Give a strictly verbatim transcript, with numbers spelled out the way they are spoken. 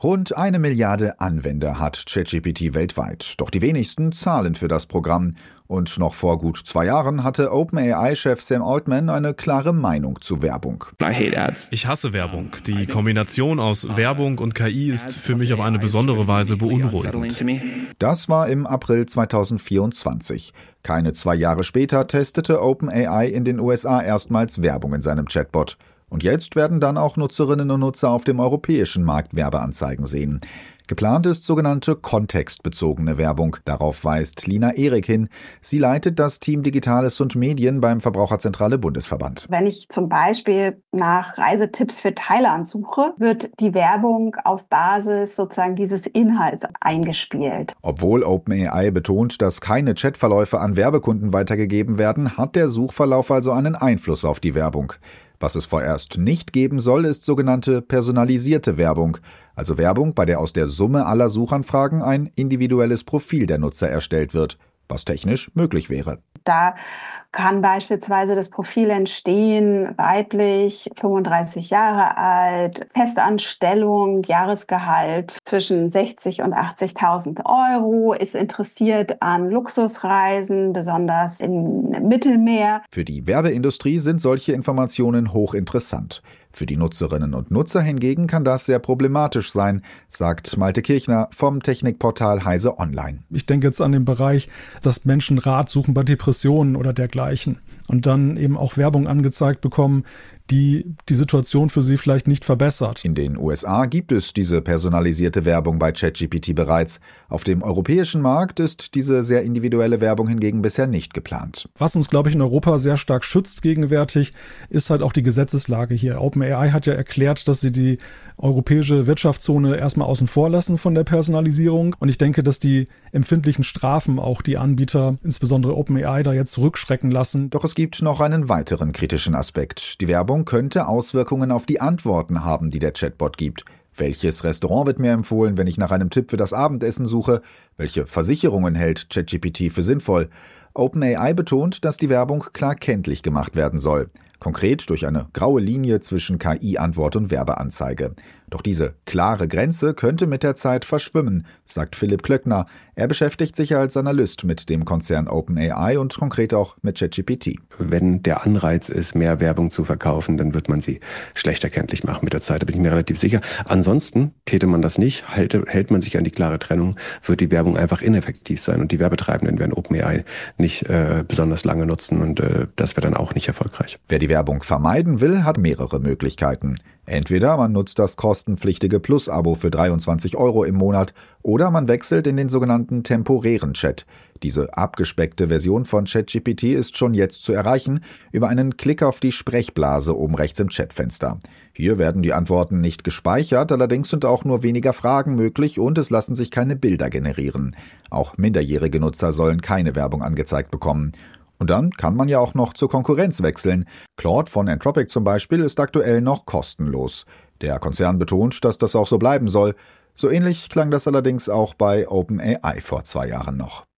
Rund eine Milliarde Anwender hat ChatGPT weltweit, doch die wenigsten zahlen für das Programm. Und noch vor gut zwei Jahren hatte OpenAI-Chef Sam Altman eine klare Meinung zu Werbung. Ich hasse Werbung. Die Kombination aus Werbung und K I ist für mich auf eine besondere Weise beunruhigend. Das war im April zweitausendvierundzwanzig. Keine zwei Jahre später testete OpenAI in den U S A erstmals Werbung in seinem Chatbot. Und jetzt werden dann auch Nutzerinnen und Nutzer auf dem europäischen Markt Werbeanzeigen sehen. Geplant ist sogenannte kontextbezogene Werbung. Darauf weist Lina Erik hin. Sie leitet das Team Digitales und Medien beim Verbraucherzentrale Bundesverband. Wenn ich zum Beispiel nach Reisetipps für Thailand suche, wird die Werbung auf Basis sozusagen dieses Inhalts eingespielt. Obwohl OpenAI betont, dass keine Chatverläufe an Werbekunden weitergegeben werden, hat der Suchverlauf also einen Einfluss auf die Werbung. Was es vorerst nicht geben soll, ist sogenannte personalisierte Werbung, also Werbung, bei der aus der Summe aller Suchanfragen ein individuelles Profil der Nutzer erstellt wird, was technisch möglich wäre. Da kann beispielsweise das Profil entstehen, weiblich, fünfunddreißig Jahre alt, Festanstellung, Jahresgehalt zwischen sechzig und achtzigtausend Euro, ist interessiert an Luxusreisen, besonders im Mittelmeer. Für die Werbeindustrie sind solche Informationen hochinteressant. Für die Nutzerinnen und Nutzer hingegen kann das sehr problematisch sein, sagt Malte Kirchner vom Technikportal Heise Online. Ich denke jetzt an den Bereich, dass Menschen Rat suchen bei Depressionen oder dergleichen und dann eben auch Werbung angezeigt bekommen, die die Situation für sie vielleicht nicht verbessert. In den U S A gibt es diese personalisierte Werbung bei ChatGPT bereits. Auf dem europäischen Markt ist diese sehr individuelle Werbung hingegen bisher nicht geplant. Was uns, glaube ich, in Europa sehr stark schützt gegenwärtig, ist halt auch die Gesetzeslage hier. OpenAI hat ja erklärt, dass sie die europäische Wirtschaftszone erstmal außen vor lassen von der Personalisierung. Und ich denke, dass die empfindlichen Strafen auch die Anbieter, insbesondere OpenAI, da jetzt zurückschrecken lassen. Doch es gibt noch einen weiteren kritischen Aspekt. Die Werbung könnte Auswirkungen auf die Antworten haben, die der Chatbot gibt. Welches Restaurant wird mir empfohlen, wenn ich nach einem Tipp für das Abendessen suche? Welche Versicherungen hält ChatGPT für sinnvoll? OpenAI betont, dass die Werbung klar kenntlich gemacht werden soll. Konkret durch eine graue Linie zwischen K I-Antwort und Werbeanzeige. Doch diese klare Grenze könnte mit der Zeit verschwimmen, sagt Philipp Klöckner. Er beschäftigt sich als Analyst mit dem Konzern OpenAI und konkret auch mit ChatGPT. Wenn der Anreiz ist, mehr Werbung zu verkaufen, dann wird man sie schlechter kenntlich machen mit der Zeit. Da bin ich mir relativ sicher. Ansonsten täte man das nicht, hält, hält man sich an die klare Trennung, wird die Werbung einfach ineffektiv sein und die Werbetreibenden werden OpenAI nicht äh, besonders lange nutzen und äh, das wäre dann auch nicht erfolgreich. Wer die Werbung vermeiden will, hat mehrere Möglichkeiten. Entweder man nutzt das kostenpflichtige Plus-Abo für dreiundzwanzig Euro im Monat oder man wechselt in den sogenannten temporären Chat. Diese abgespeckte Version von ChatGPT ist schon jetzt zu erreichen über einen Klick auf die Sprechblase oben rechts im Chatfenster. Hier werden die Antworten nicht gespeichert, allerdings sind auch nur weniger Fragen möglich und es lassen sich keine Bilder generieren. Auch minderjährige Nutzer sollen keine Werbung angezeigt bekommen. Und dann kann man ja auch noch zur Konkurrenz wechseln. Claude von Anthropic zum Beispiel ist aktuell noch kostenlos. Der Konzern betont, dass das auch so bleiben soll. So ähnlich klang das allerdings auch bei OpenAI vor zwei Jahren noch.